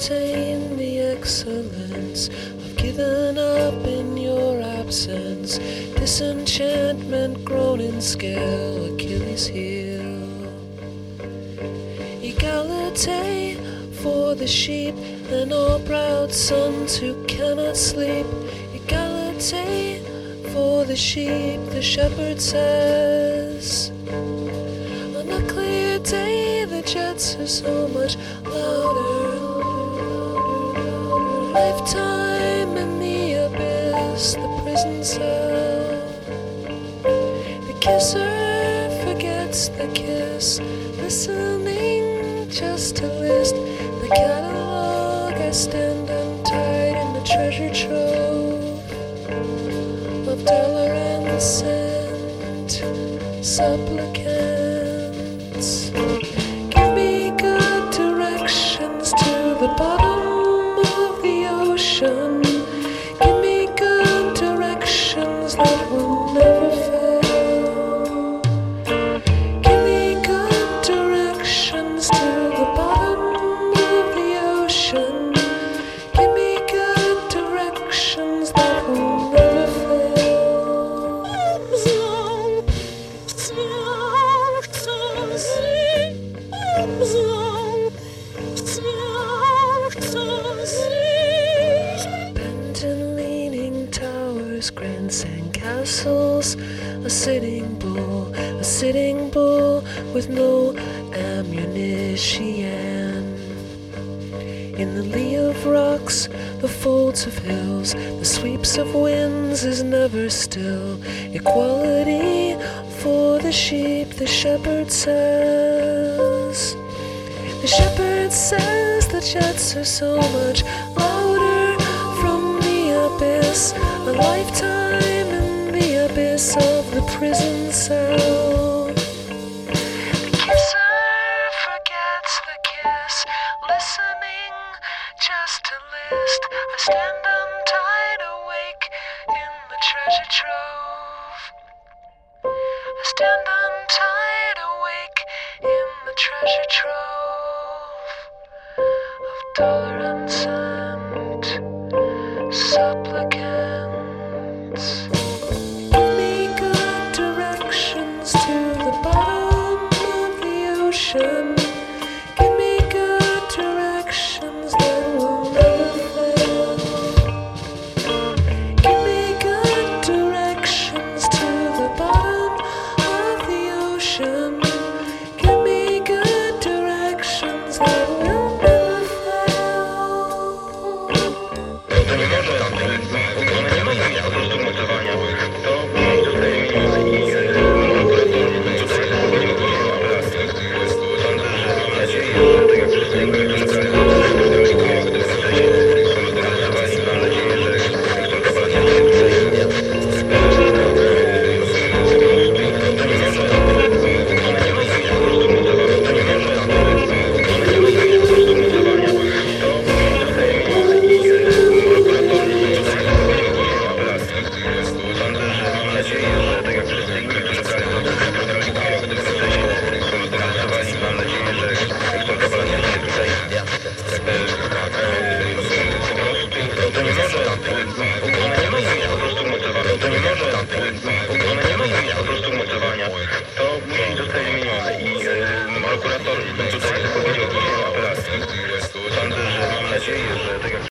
attain the excellence of giving up in your absence. Disenchantment grown in scale, Achilles' heel. Egalite for the sheep and all proud sons who cannot sleep. Egalite for the sheep, the shepherd says. On a clear day the jets are so much louder. Lifetime in the abyss, the prison cell. The kisser forgets the kiss, listening just to list the catalog. I stand untied in the treasure trove of dollar and cent supplicants. Give me good directions to the bottom of the ocean. Give me good directions that will never fail. Give me good directions to the bottom of the ocean. Give me good directions that will never fail. Bent and leaning towers, grand sand castles, a sitting bull with no ammunition. In the lee of rocks, the folds of hills, the sweeps of winds is never still. Equality for the sheep, the shepherd says. The shepherd says the jets are so much louder from the abyss. A lifetime in the abyss of the prison cell. The kisser forgets the kiss, listening just to list. I stand untied awake in the treasure trove. I stand untied awake in the treasure trove of dollar and cent supplicants.